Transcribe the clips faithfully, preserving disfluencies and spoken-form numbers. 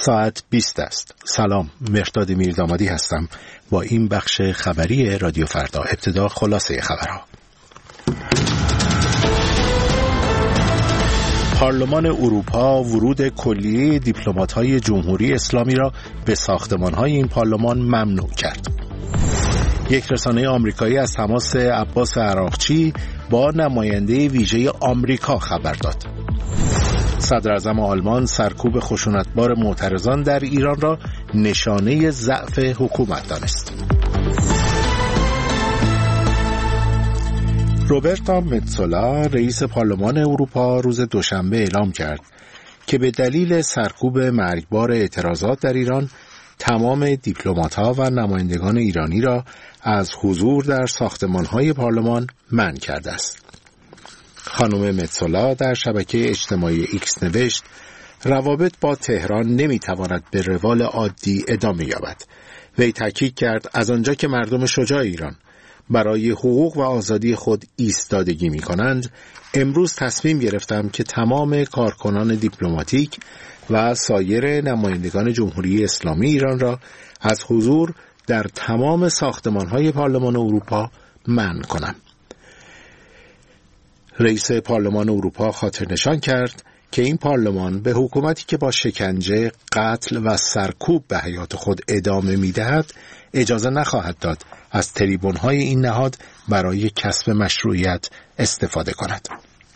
ساعت بیست است. سلام، مهرداد میردامادی هستم با این بخش خبری رادیو فردا. ابتدا خلاصه خبرها. پارلمان اروپا ورود کلیه دیپلمات‌های جمهوری اسلامی را به ساختمان‌های این پارلمان ممنوع کرد. یک رسانه آمریکایی از تماس عباس عراقچی با نماینده ویژه آمریکا خبر داد. صدر اعظم آلمان سرکوب خشونتبار معترضان در ایران را نشانه ضعف حکومت دانست. روبرتا متسولا رئیس پارلمان اروپا روز دوشنبه اعلام کرد که به دلیل سرکوب مرگبار اعتراضات در ایران تمام دیپلمات‌ها و نمایندگان ایرانی را از حضور در ساختمان‌های پارلمان منع کرده است. خانم متسولا در شبکه اجتماعی ایکس نوشت روابط با تهران نمیتواند به روال عادی ادامه یابد. وی تاکید کرد از آنجا که مردم شجاع ایران برای حقوق و آزادی خود ایستادگی می کنند، امروز تصمیم گرفتم که تمام کارکنان دیپلماتیک و سایر نمایندگان جمهوری اسلامی ایران را از حضور در تمام ساختمان‌های پارلمان اروپا منع کنم. رئیس پارلمان اروپا خاطر نشان کرد که این پارلمان به حکومتی که با شکنجه، قتل و سرکوب به حیات خود ادامه می‌دهد اجازه نخواهد داد از تریبون‌های این نهاد برای کسب مشروعیت استفاده کند.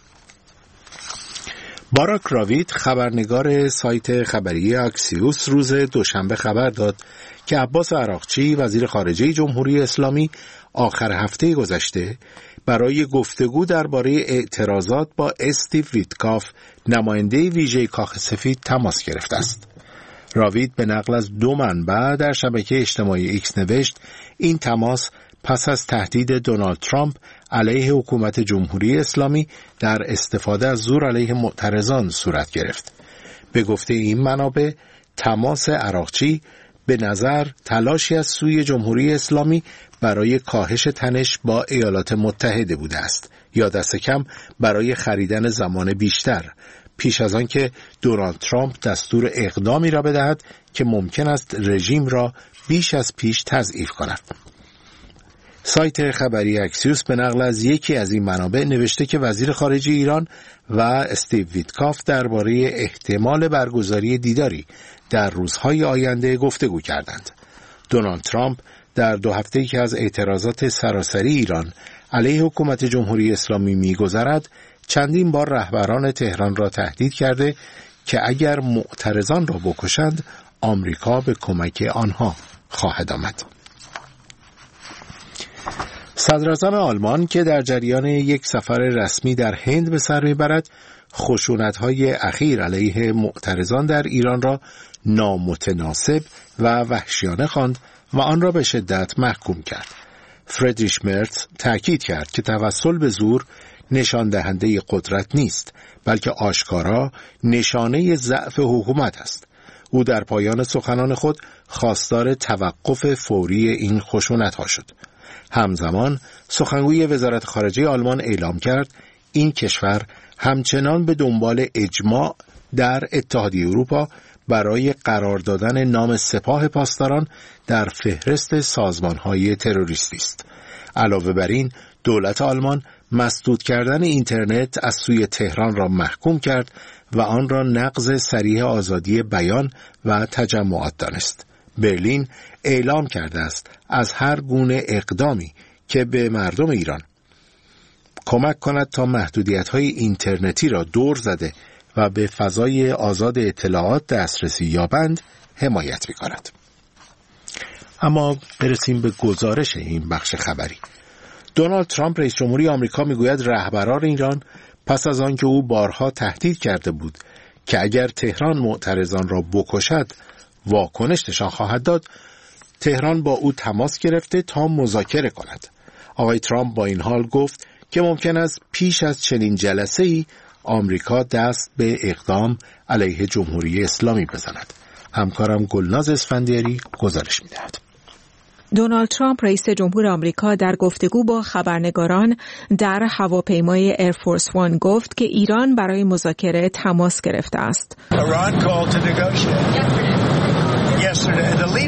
باراک راوید خبرنگار سایت خبری اکسیوس روز دوشنبه خبر داد که عباس عراقچی وزیر خارجه جمهوری اسلامی آخر هفته گذشته برای گفتگو درباره اعتراضات با استیو ویتکاف نماینده ویژه کاخ سفید تماس گرفته است. راوید به نقل از دو منبع در شبکه اجتماعی ایکس نوشت این تماس پس از تهدید دونالد ترامپ علیه حکومت جمهوری اسلامی در استفاده از زور علیه معترضان صورت گرفت. به گفته این منابع تماس عراقچی به نظر تلاشی از سوی جمهوری اسلامی برای کاهش تنش با ایالات متحده بوده است یا دست کم برای خریدن زمان بیشتر پیش از آن که دونالد ترامپ دستور اقدامی را بدهد که ممکن است رژیم را بیش از پیش تضعیف کند. سایت خبری اکسیوس به نقل از یکی از این منابع نوشته که وزیر خارجه ایران و استیو ویتکاف درباره احتمال برگزاری دیداری در روزهای آینده گفتگو کردند. دونالد ترامپ در دو هفته‌ای که از اعتراضات سراسری ایران علیه حکومت جمهوری اسلامی می‌گذرد، چندین بار رهبران تهران را تهدید کرده که اگر معترضان را بکشند، آمریکا به کمک آنها خواهد آمد. صدر اعظم آلمان که در جریان یک سفر رسمی در هند به سر میبرد، خشونت‌های اخیر علیه معترضان در ایران را نامتناسب و وحشیانه خواند و آن را به شدت محکوم کرد. فریدریش مرتز تأکید کرد که توسل به زور نشان دهنده قدرت نیست، بلکه آشکارا نشانه ضعف حکومت است. او در پایان سخنان خود خواستار توقف فوری این خشونت‌ها شد. همزمان سخنگوی وزارت خارجه آلمان اعلام کرد این کشور همچنان به دنبال اجماع در اتحادیه اروپا برای قرار دادن نام سپاه پاسداران در فهرست سازمان‌های تروریستی است. علاوه بر این، دولت آلمان مسدود کردن اینترنت از سوی تهران را محکوم کرد و آن را نقض صریح آزادی بیان و تجمعات دانست. برلین اعلام کرده است از هر گونه اقدامی که به مردم ایران کمک کند تا محدودیت‌های اینترنتی را دور زده و به فضای آزاد اطلاعات دسترسی یابند حمایت می‌کند. اما برسیم به گزارش این بخش خبری. دونالد ترامپ رئیس جمهوری آمریکا میگوید رهبران ایران پس از آن که او بارها تهدید کرده بود که اگر تهران معترضان را بکشد واکنش نشان خواهد داد، تهران با او تماس گرفته تا مذاکره کند. آقای ترامپ با این حال گفت که ممکن است پیش از چنین جلسه‌ای آمریکا دست به اقدام علیه جمهوری اسلامی بزند. همکارم گلناز اسفندیاری گزارش می‌دهد. دونالد ترامپ رئیس جمهور آمریکا در گفتگو با خبرنگاران در هواپیمای ایرفورس وان گفت که ایران برای مذاکره تماس گرفته است.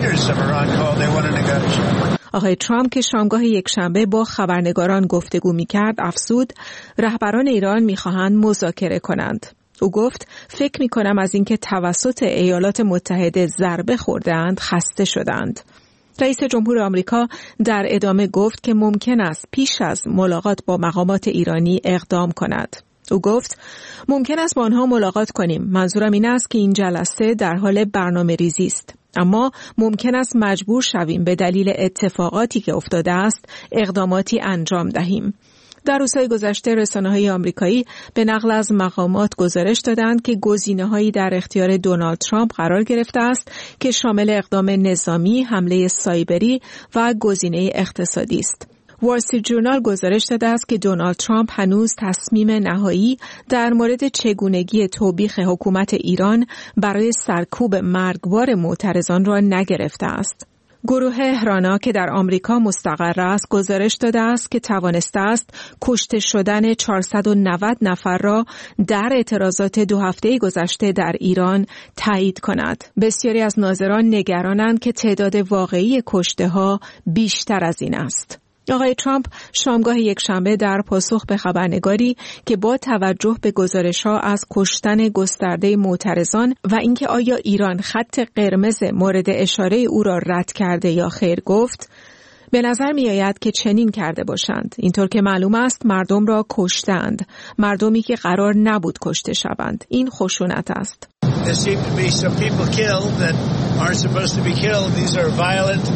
leaders of Iran called. They want to negotiate. آقای ترامپ که شامگاه یکشنبه با خبرنگاران گفتگو می‌کرد افزود رهبران ایران می‌خواهند مذاکره کنند. او گفت فکر می‌کنم از اینکه توسط ایالات متحده ضربه خورده‌اند خسته شدند. رئیس جمهور آمریکا در ادامه گفت که ممکن است پیش از ملاقات با مقامات ایرانی اقدام کند. او گفت ممکن است با آنها ملاقات کنیم. منظورم این است که این جلسه در حال برنامه ریزی است. اما ممکن است مجبور شویم به دلیل اتفاقاتی که افتاده است اقداماتی انجام دهیم. در روزهای گذشته رسانه‌های آمریکایی به نقل از مقامات گزارش دادند که گزینه‌هایی در اختیار دونالد ترامپ قرار گرفته است که شامل اقدام نظامی، حمله سایبری و گزینه اقتصادی است. وال استریت ژورنال گزارش داده است که دونالد ترامپ هنوز تصمیم نهایی در مورد چگونگی توبیخ حکومت ایران برای سرکوب مرگبار معترضان را نگرفته است. گروه هرانا که در آمریکا مستقر است گزارش داده است که توانسته است کشته شدن چهارصد و نود نفر را در اعتراضات دو هفته گذشته در ایران تایید کند. بسیاری از ناظران نگرانند که تعداد واقعی کشته‌ها بیشتر از این است. آقای ترامپ شامگاه یکشنبه در پاسخ به خبرنگاری که با توجه به گزارش‌ها از کشتن گسترده معترضان و اینکه آیا ایران خط قرمز مورد اشاره او را رد کرده یا خیر گفت، به نظر می‌آید که چنین کرده باشند. اینطور که معلوم است مردم را کشتند، مردمی که قرار نبود کشته شوند. این خشونت است. There seem to be some people killed that aren't supposed to be killed. These are violent.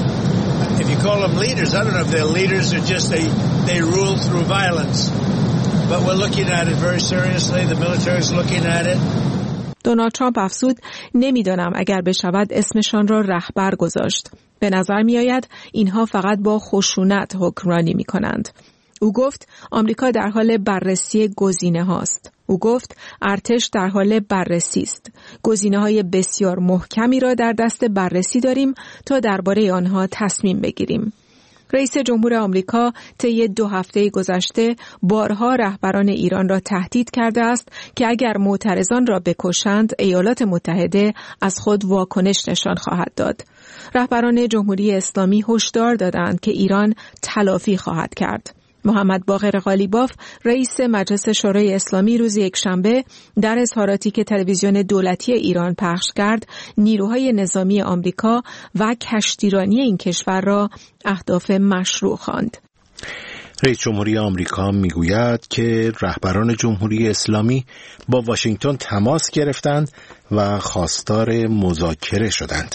If you call them leaders, I don't know if they're leaders or just they they rule through violence. But we're looking at it very seriously. The military is looking at it. دونالد ترامپ افزود نمیدانم اگر بشود اسمشان را رهبر گذاشت. به نظر می آید اینها فقط با خشونت حکمرانی می کنند. او گفت آمریکا در حال بررسی گزینه هاست. او گفت ارتش در حال بررسی است. گزینه‌های بسیار محکمی را در دست بررسی داریم تا درباره آنها تصمیم بگیریم. رئیس جمهور آمریکا طی دو هفته گذشته بارها رهبران ایران را تهدید کرده است که اگر معترضان را بکشند ایالات متحده از خود واکنش نشان خواهد داد. رهبران جمهوری اسلامی هشدار دادند که ایران تلافی خواهد کرد. محمد باقر غالیباف رئیس مجلس شورای اسلامی روز یکشنبه در اظهاراتی که تلویزیون دولتی ایران پخش کرد نیروهای نظامی آمریکا و کشتیرانی این کشور را اهداف مشروع خواند. رئیس جمهوری آمریکا میگوید که رهبران جمهوری اسلامی با واشنگتن تماس گرفتند و خواستار مذاکره شدند.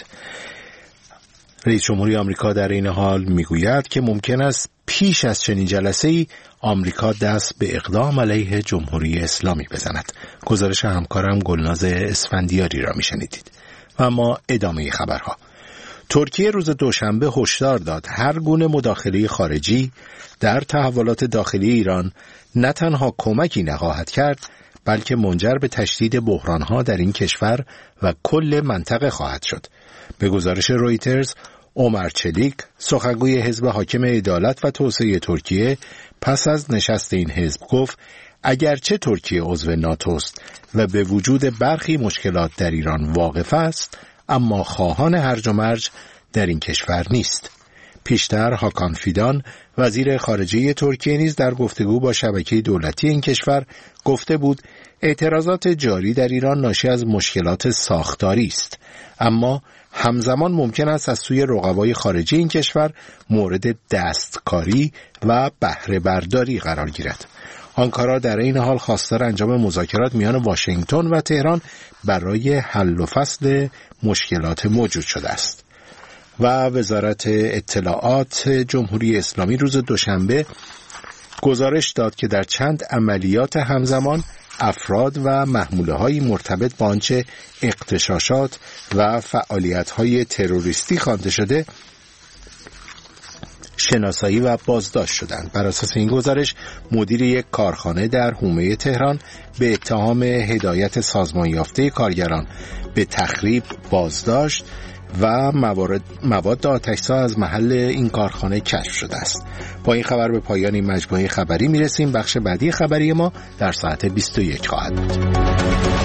رئیس جمهوری آمریکا در این حال میگوید که ممکن است پیش از چنین جلسه‌ای آمریکا دست به اقدام علیه جمهوری اسلامی بزند. گزارش همکارم گلناز اسفندیاری را میشنیدید. و اما ادامه خبرها. ترکیه روز دوشنبه هشدار داد هر گونه مداخله خارجی در تحولات داخلی ایران نه تنها کمکی نخواهد کرد بلکه منجر به تشدید بحرانها در این کشور و کل منطقه خواهد شد. به گزارش رویترز عمر چلیک سخنگوی حزب حاکم عدالت و توسعه ترکیه پس از نشست این حزب گفت اگرچه ترکیه عضو ناتوست و به وجود برخی مشکلات در ایران واقف است اما خواهان هرج و مرج در این کشور نیست. پیشتر هاکان فیدان وزیر خارجه ترکیه نیز در گفتگو با شبکه دولتی این کشور گفته بود اعتراضات جاری در ایران ناشی از مشکلات ساختاری است اما همزمان ممکن است از سوی رقبای خارجی این کشور مورد دستکاری و بهره برداری قرار گیرد. آنکارا در این حال خواستار انجام مذاکرات میان واشنگتن و تهران برای حل و فصل مشکلات موجود شده است. و وزارت اطلاعات جمهوری اسلامی روز دوشنبه گزارش داد که در چند عملیات همزمان افراد و محموله‌های مرتبط با آنچه اغتشاشات و فعالیت‌های تروریستی خوانده شده شناسایی و بازداشت شدند. بر اساس این گزارش مدیر یک کارخانه در حومه تهران به اتهام هدایت سازمان یافته کارگران به تخریب بازداشت و موارد مواد آتش‌زا از محل این کارخانه کشف شده است. با این خبر به پایان این مجموعه خبری میرسیم. بخش بعدی خبری ما در ساعت بیست و یک خواهد بود.